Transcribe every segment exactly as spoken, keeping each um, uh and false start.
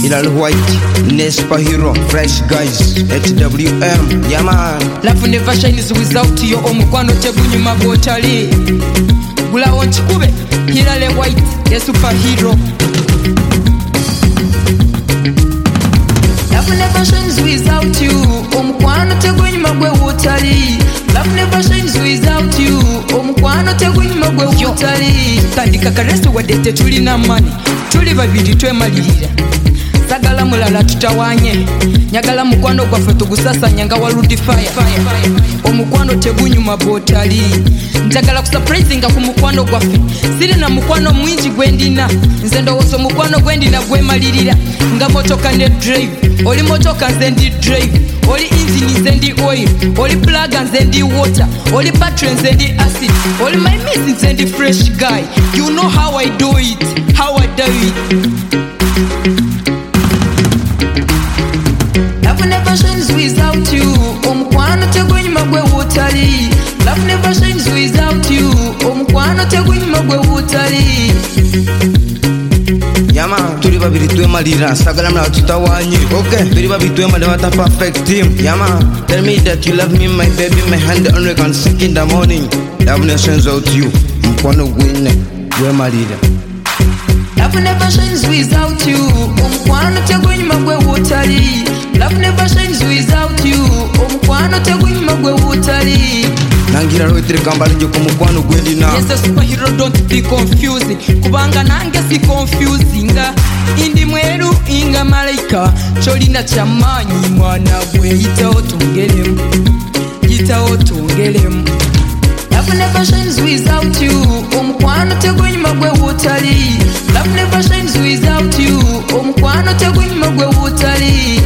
Hilal White, Nespa Hero, Fresh Guys, H W M, yeah man. Love never shines without you. Omukwano tegunyuma bwotali. Gula wanchikube, Hilal White, the superhero. Love never shines without you. Omukwano tegunyuma bwotali. Love never shines without you. Omukwano tegunyuma bwotali. Tandika karesto wadete tulina money. Tuli babiri twemalirira. Sagala mulala tutawanye. Nyagala mukwano gwaffe tugusasanya nga waludi fire. Omukwano tegunyuma bwotali. Njagala kusurprisinga ku mukwano gwaffe. Siri na mukwano mwingi gwendina. Nze ndowooza omukwano gwendina gwemalirira. Nga motoka ne drive. Oli motoka nze ndi drive. Oli engine nze ndi oil. Oli plug nze ndi water. Oli battery nze ndi acid. Oli my miss nze ndi fresh guy. You know how I do it. How I do it. Love never shines without you. Omukwano tegunyuma bwotali. Love never shines without you. Omukwano tegunyuma bwotali. Yama, tuli babiri twemalira. Sagala mla tutawanye. Okay, tuli babiri twemalira. What a perfect team. Yama, tell me that you love me, my baby. My hand on the can sink in the morning. Love never shines without you. Mukwano gwine gwemalira. Love never shines without you. Omukwano tegunyuma bwotali. Love never shines without you. Omukwano tegunyuma bwotali. Nangira roitire kambali jo kumukwano gwendina. Yes, a superhero, don't be confusing. Kubanga nange si confusing. Indi mweru inga malaika. Cholina chamanyi mwana bwe ita otungelemu. Ita otungelemu. Love never shines without you. Omukwano tegunyuma bwotali. Love never shines without you. Omukwano tegunyuma bwotali.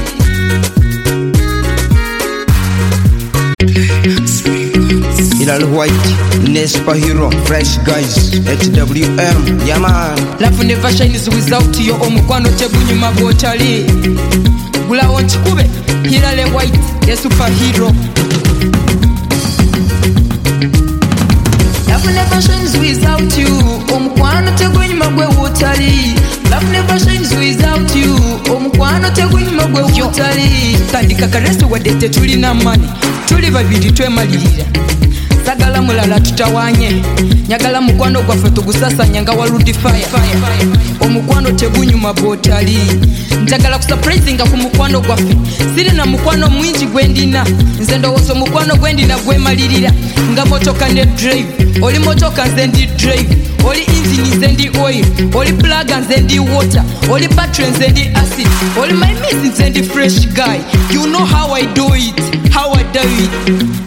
Hilal White, Nespa Hero, Fresh Guys, H W M, yeah man. Love never shines without you. Omukwano tegunyuma bwotali. Gula wanchikube, Hilal White, the superhero. Love never shines without you. Omukwano tegunyuma bwotali. Love never shines without you. Omukwano tegunyuma bwotali. Tandika karesto wadete tulina money. Tuli babiri twemalirira. Sagala mulala tutawanye. Nyagala mukwano gwaffe tugusasanya nga waludi fire. Omukwano tegunyuma bwotali. Njagala kusurprisinga ku mukwano gwaffe. Siri na mukwano mwingi gwendina. Nze ndowooza omukwano gwendina gwemalirira. Nga motoka ne drive. Oli motoka nze ndi drive. Oli engine nze ndi oil. Oli plug nze ndi water. Oli battery nze ndi acid. Oli my miss nze ndi fresh guy. You know how I do it. How I do it.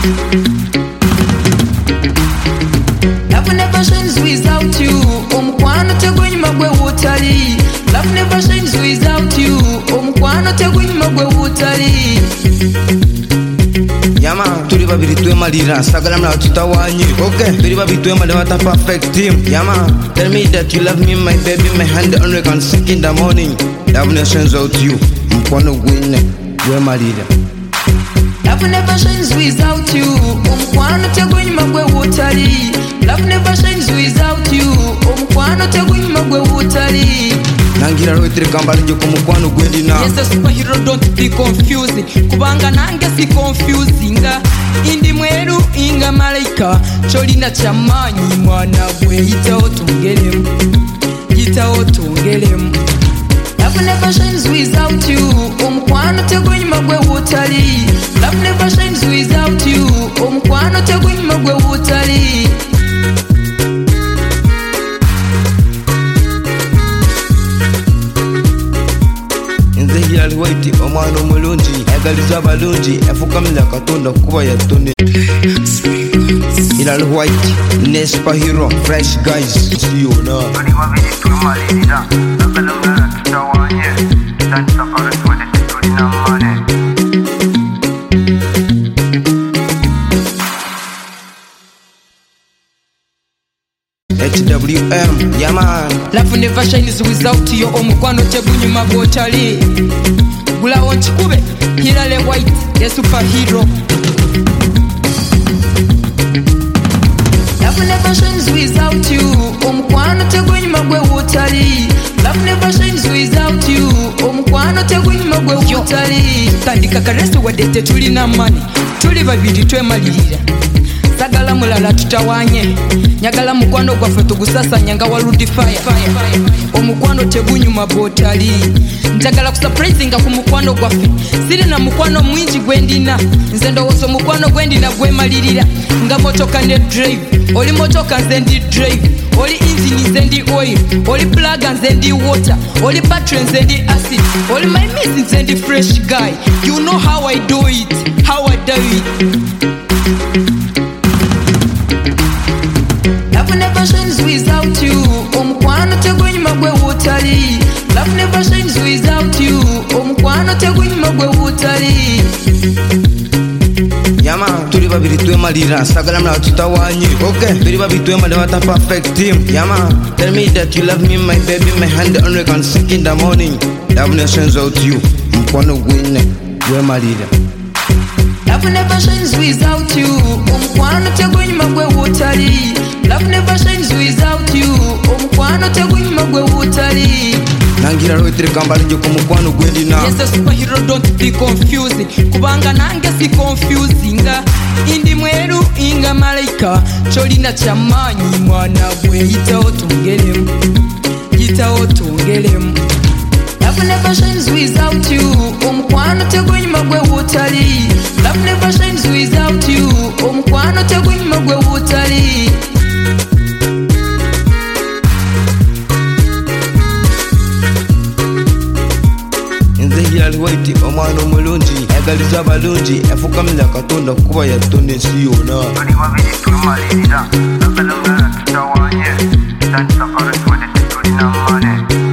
Love never shines without you. Omukwano tegunyuma bwotali. Love never shines without you. Omukwano tegunyuma bwotali. Yama, tuli babiri twemalira. Sagala mla tutawanye. Okay, tuli babiri twemalira. What a perfect team. Yama, tell me that you love me, my baby. My hand on the can sink in the morning. Love never shines without you. Mukwano gwine gwemalira. Love never shines without you. Omukwano tegunyuma bwotali. Love never shines without you. Omukwano tegunyuma bwotali. Nangira roitire kambali jo kumukwano gwendina. Yes, a superhero, don't be confusing. Kubanga nange si confusing. Indi mweru inga malaika. Cholina chamanyi mwana bwe ita otungelemu. Ita otungelemu. Love never shines without you. Omukwano tegunyuma bwotali. Love never shines without you. Omukwano tegunyuma bwotali. Nze Hilal White, omwana omulungi, ayagaliza abalungi, afukamira Katonda kuba yatonde. Hilal White, Nespa Hero, Fresh Guys, siyona. Tuli babiri twemalirira. Sagala mulala tutawanye. Tandika karesto wadete tulina money. H W M, yeah man. Love never shines without you. Omukwano tegunyuma bwotali. Gula wanchikube, Hilal White, the superhero. Love never shines without you. Omukwano tegunyuma bwotali. Love never shines without you. wootali tandika karesi wadde tetulina mane tuli babiri twemalirira sagala mulala tutawanye nyagala mukwano gwaffe tugusasanya nga waludi fire omukwano tegunyuma botali njagala kusurprisinga ku mukwano gwaffe sirina mukwano mwingi gwendina nze ndowooza omukwano gwendina gwemalirira nga motoka ne drive oli motoka nze ndi drive oli engine nze ndi oil oli plaga nze ndi water oli battery nze ndi acid oli my miss nze ndi fresh guy you know how I do it how I do it. Love never shines without you. Omukwano tegunyuma gwe wotali. Love never shines without you. Omukwano tegunyuma gwe wotali. Yama, tuli babiri twemalira sagala mna tutawanye. Okay, tuli babiri twemalira what a perfect team. Yama, tell me that you love me my baby, my hand on record sick in the morning. Love never shines without you. Omukwano gwine gwemalira. Love never shines without you. Omukwano tegunyuma gwe wotali. Love never shines without you. Omukwano tegunyuma gwe wotali. Nangira roitire kambali joko mukwano gwendina. Yes, a superhero, don't be confusing. Kubanga nange si confusing. Indi mweru inga malaika. Cholina chamanyi mwana gwe yitaho tungelemu. Yitaho tungelemu. Love never shines without you. Omukwano tegunyuma gwe wotali. Love never shines without you. Omukwano tegunyuma gwe wotali. Nze Hilary White omwana omulungi ayagaliza abalungi afukamira Katonda kuba yatonda ensi yonna. Tuli babiri twemalirira sagala mulala tutawanye tandika karesi wadde tetulina mane